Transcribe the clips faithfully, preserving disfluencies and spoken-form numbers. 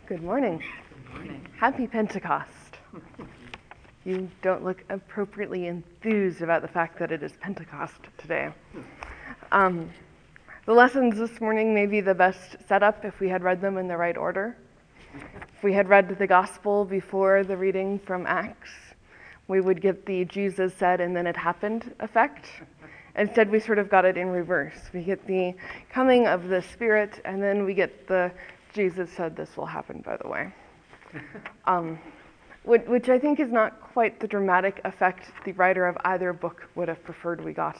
Good morning. Good morning. Happy Pentecost. You don't look appropriately enthused about the fact that it is Pentecost today. Um, the lessons this morning may be the best setup if we had read them in the right order. If we had read the gospel before the reading from Acts, we would get the Jesus said and then it happened effect. Instead, we sort of got it in reverse. We get the coming of the Spirit, and then we get the Jesus said this will happen, by the way. Um, which, which I think is not quite the dramatic effect the writer of either book would have preferred we got.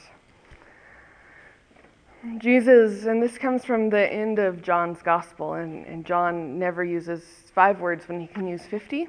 Jesus, and this comes from the end of John's gospel, and, and John never uses five words when he can use fifty.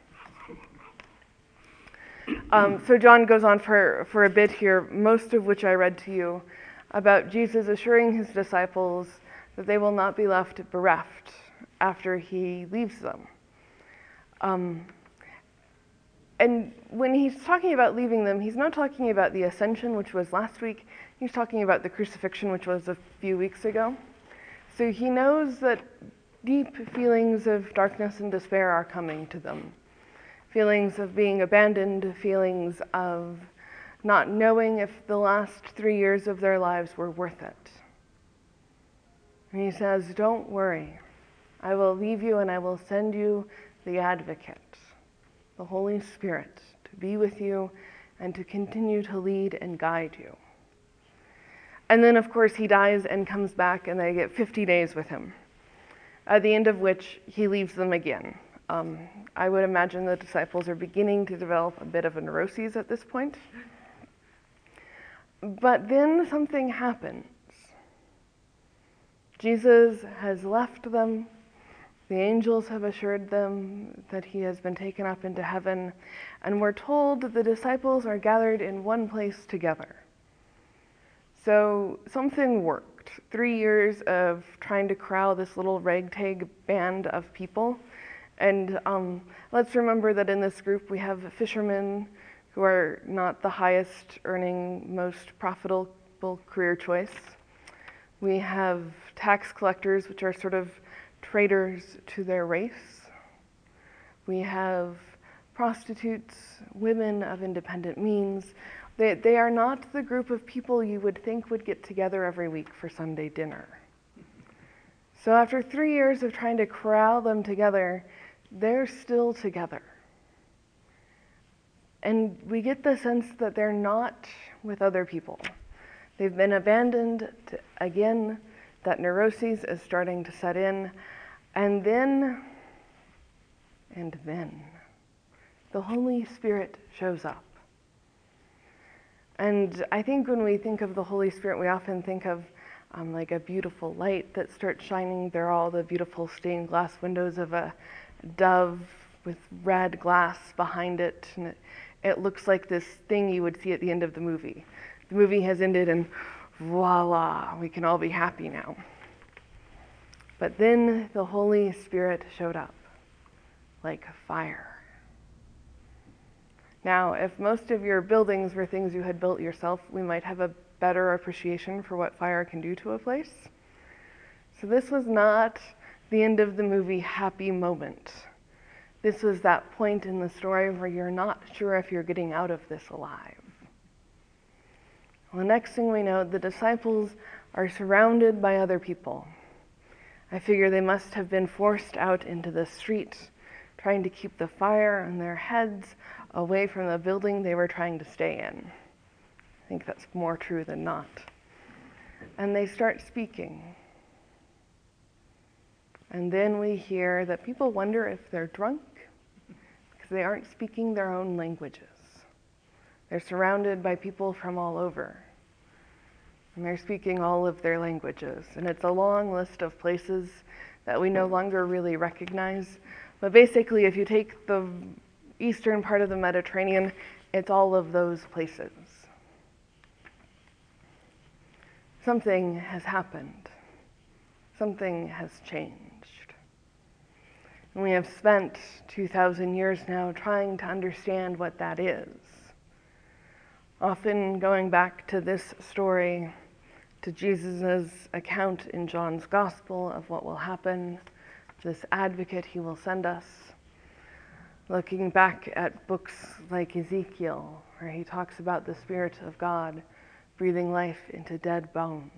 Um, so John goes on for, for a bit here, most of which I read to you, about Jesus assuring his disciples that they will not be left bereft after he leaves them. Um, and when he's talking about leaving them, he's not talking about the ascension, which was last week. He's talking about the crucifixion, which was a few weeks ago. So he knows that deep feelings of darkness and despair are coming to them. Feelings of being abandoned, feelings of not knowing if the last three years of their lives were worth it. And he says, don't worry. I will leave you and I will send you the advocate, the Holy Spirit, to be with you and to continue to lead and guide you. And then, of course, he dies and comes back and they get fifty days with him, at the end of which he leaves them again. Um, I would imagine the disciples are beginning to develop a bit of a neuroses at this point. But then something happens. Jesus has left them. The angels have assured them that he has been taken up into heaven. And we're told that the disciples are gathered in one place together. So something worked. Three years of trying to corral this little ragtag band of people. And um, let's remember that in this group we have fishermen who are not the highest earning, most profitable career choice. We have tax collectors, which are sort of traitors to their race. We have prostitutes, women of independent means. They, they are not the group of people you would think would get together every week for Sunday dinner. So after three years of trying to corral them together, they're still together. And we get the sense that they're not with other people. They've been abandoned. To, again, that neuroses is starting to set in. And then, and then, the Holy Spirit shows up. And I think when we think of the Holy Spirit, we often think of um, like a beautiful light that starts shining. There are all the beautiful stained glass windows of a dove with red glass behind it, and it, it looks like this thing you would see at the end of the movie. The movie has ended and voila, we can all be happy now. But then the Holy Spirit showed up like fire. Now, if most of your buildings were things you had built yourself, we might have a better appreciation for what fire can do to a place. So this was not the end of the movie happy moment. This was that point in the story where you're not sure if you're getting out of this alive. Well, the next thing we know, the disciples are surrounded by other people. I figure they must have been forced out into the street, trying to keep the fire on their heads away from the building they were trying to stay in. I think that's more true than not. And they start speaking. And then we hear that people wonder if they're drunk because they aren't speaking their own languages. They're surrounded by people from all over. And they're speaking all of their languages. And it's a long list of places that we no longer really recognize. But basically, if you take the eastern part of the Mediterranean, it's all of those places. Something has happened. Something has changed. And we have spent two thousand years now trying to understand what that is. Often going back to this story, to Jesus' account in John's Gospel of what will happen, this advocate he will send us, looking back at books like Ezekiel, where he talks about the Spirit of God breathing life into dead bones.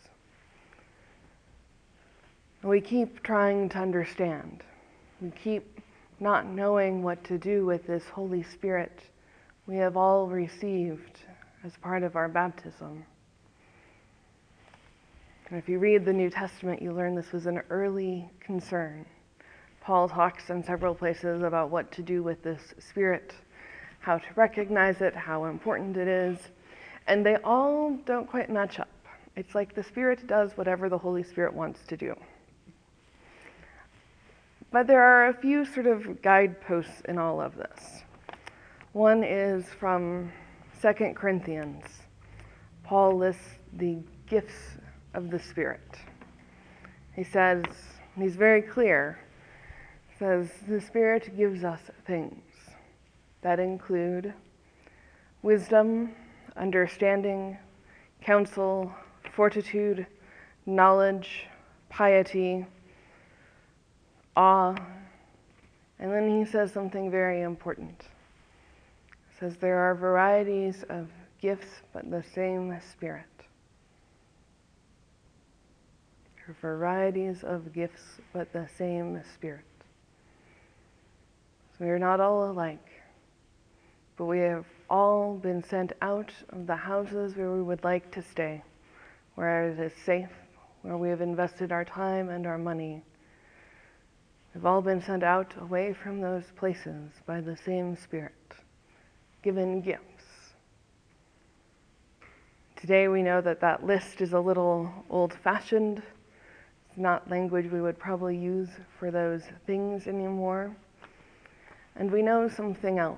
We keep trying to understand. We keep not knowing what to do with this Holy Spirit we have all received as part of our baptism. And if you read the New Testament, you learn this was an early concern. Paul talks in several places about what to do with this Spirit, how to recognize it, how important it is, and they all don't quite match up. It's like the Spirit does whatever the Holy Spirit wants to do. But there are a few sort of guideposts in all of this. One is from Second Corinthians. Paul lists the gifts of the Spirit. He says, he's very clear, he says, the Spirit gives us things that include wisdom, understanding, counsel, fortitude, knowledge, piety, awe, and then he says something very important. He says there are varieties of gifts, but the same Spirit. There are varieties of gifts, but the same Spirit. So we are not all alike, but we have all been sent out of the houses where we would like to stay, where it is safe, where we have invested our time and our money. We've all been sent out away from those places by the same Spirit, given gifts. Today we know that that list is a little old-fashioned. It's not language we would probably use for those things anymore. And we know something else.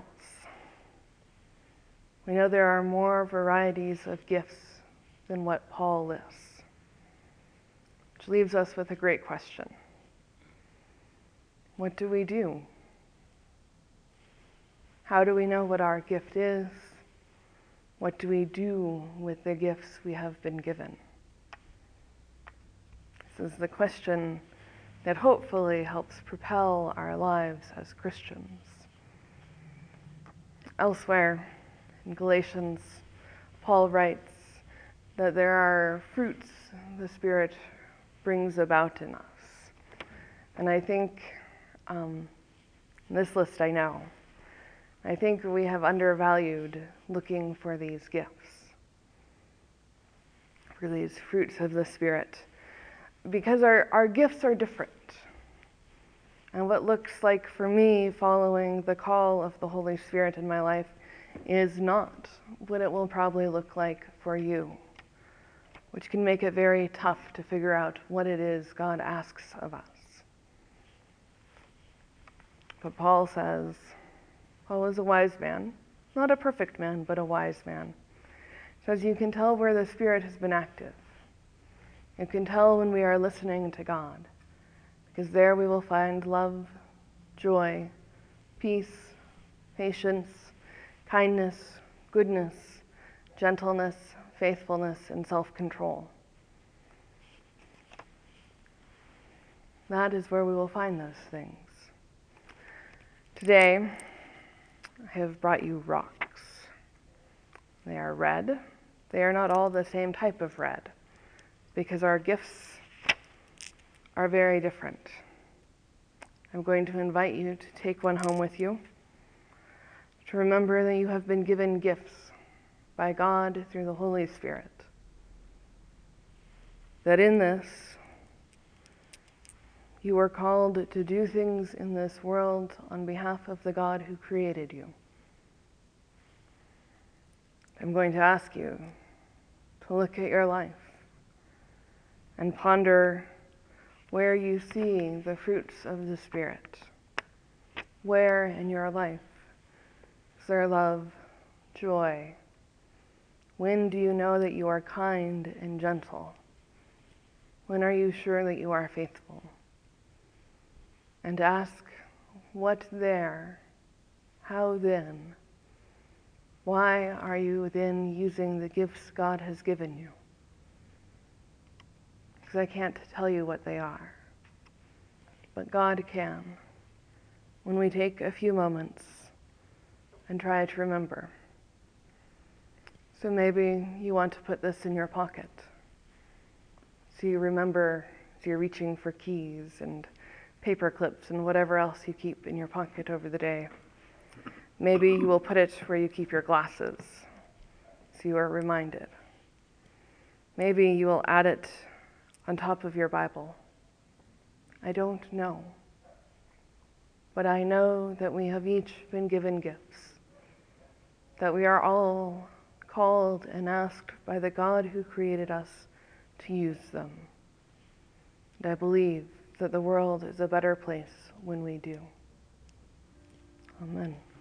We know there are more varieties of gifts than what Paul lists, which leaves us with a great question. What do we do? How do we know what our gift is? What do we do with the gifts we have been given? This is the question that hopefully helps propel our lives as Christians. Elsewhere in Galatians, Paul writes that there are fruits the Spirit brings about in us. And I think Um, this list I know. I think we have undervalued looking for these gifts, for these fruits of the Spirit, because our, our gifts are different. And what looks like for me following the call of the Holy Spirit in my life is not what it will probably look like for you, which can make it very tough to figure out what it is God asks of us. But Paul says, Paul was a wise man, not a perfect man, but a wise man. He says you can tell where the Spirit has been active. You can tell when we are listening to God, because there we will find love, joy, peace, patience, kindness, goodness, gentleness, faithfulness, and self-control. That is where we will find those things. Today, I have brought you rocks. They are red. They are not all the same type of red, because our gifts are very different. I'm going to invite you to take one home with you, to remember that you have been given gifts by God through the Holy Spirit. That in this, you are called to do things in this world on behalf of the God who created you. I'm going to ask you to look at your life and ponder where you see the fruits of the Spirit. Where in your life is there love, joy? When do you know that you are kind and gentle? When are you sure that you are faithful? And ask, what there? How then? Why are you then using the gifts God has given you? Because I can't tell you what they are. but God can, when we take a few moments and try to remember. So maybe you want to put this in your pocket, so you remember as you're reaching for keys and paper clips and whatever else you keep in your pocket over the day. Maybe you will put it where you keep your glasses, so you are reminded. Maybe you will add it on top of your Bible. I don't know. But I know that we have each been given gifts, that we are all called and asked by the God who created us to use them. And I believe that the world is a better place when we do. Amen.